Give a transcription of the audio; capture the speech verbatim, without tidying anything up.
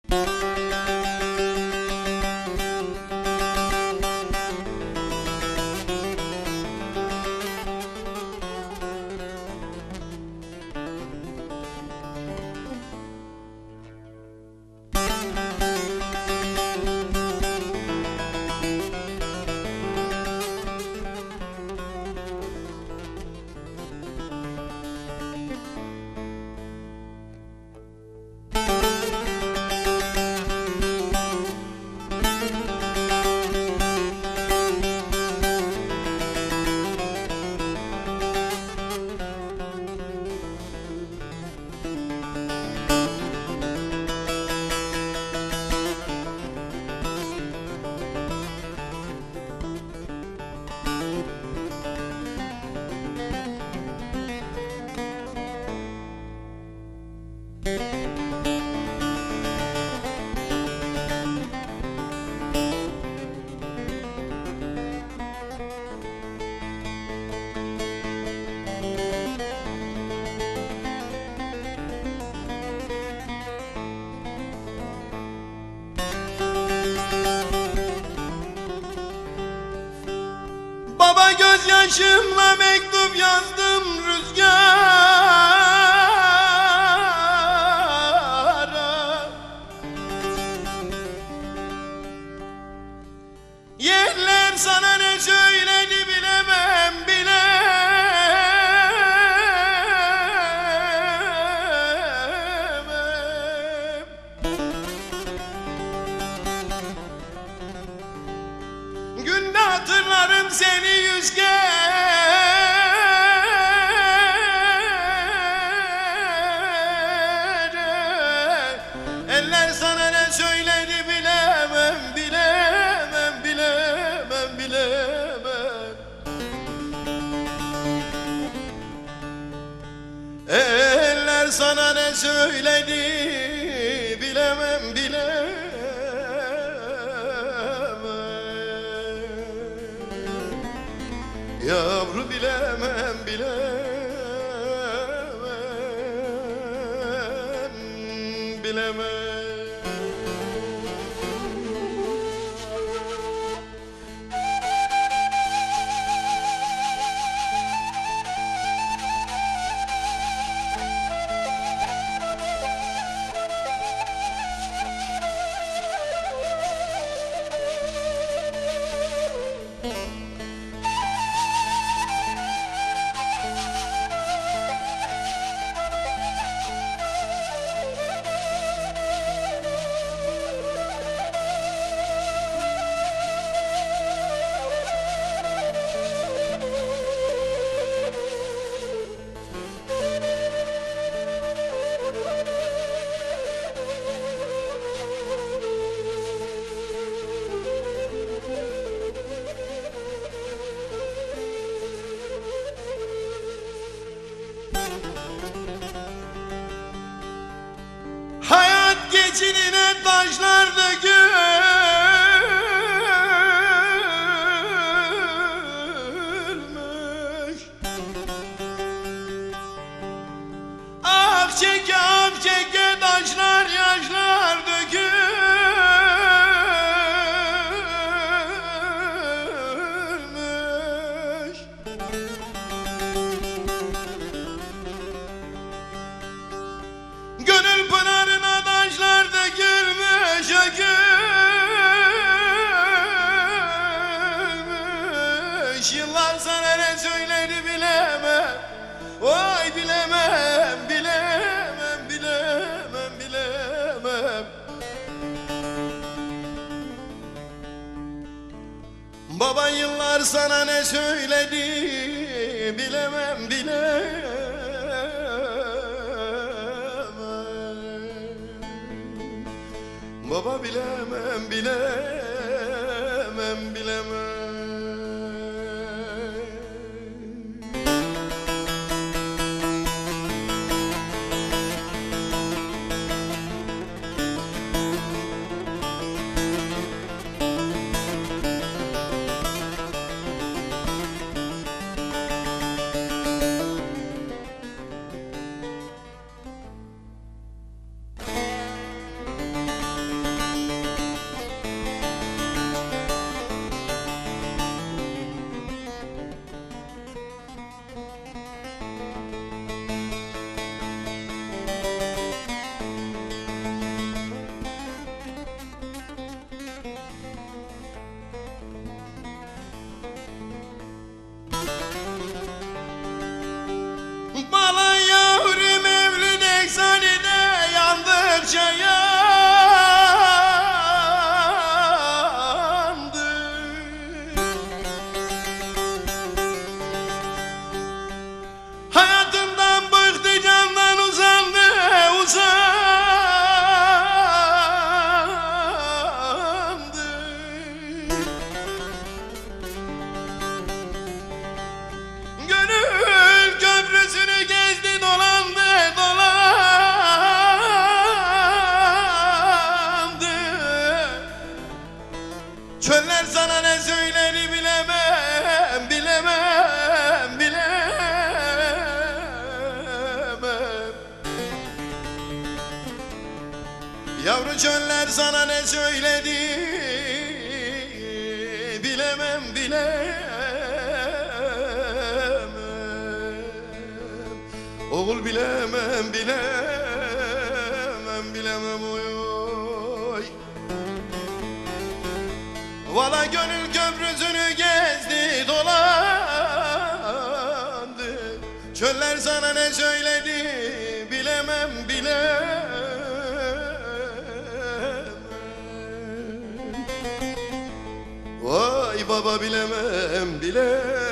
Baba gözyaşımla mektup yazdım rüzgara. Yerler sana ne söyledi bilemem, bilemem. Günde hatırlarım seni yüz kere. Eller sana ne söyledi bilemem, bilemem, bilemem, bilemem. Eller sana ne söyledi bilemem, bilemem. Yavru bilemem, bilemem, bilemem. Hayat geçidine taşlar dökülmüş. Ah çeke, ah çeke taşlar, yaşlar dökülmüş. Gönül pınarına taşlar dökülmüş, dökülmüş. Yıllar sana ne söyledi bilemem. Vay bilemem, bilemem, bilemem, bilemem. Baba yıllar sana ne söyledi bilemem, bilemem. Baba bilemem, bilemem, bilemem. başa yandı. Hayatımdan bıktı, candan uzandı, uzandı. Gönül köprüsünü gezdi, dolandı, dolandı. Çöller sana ne söyler bilemem, bilemem, bilemem. Yavru çöller sana ne söyledi bilemem, bilemem. Oğul bilemem, bilemem, bilemem oy oy. Valla gönül köprüsünü gezdi, dolandı. Çöller sana ne söyledi bilemem, bilemem. Vay baba bilemem, bilemem.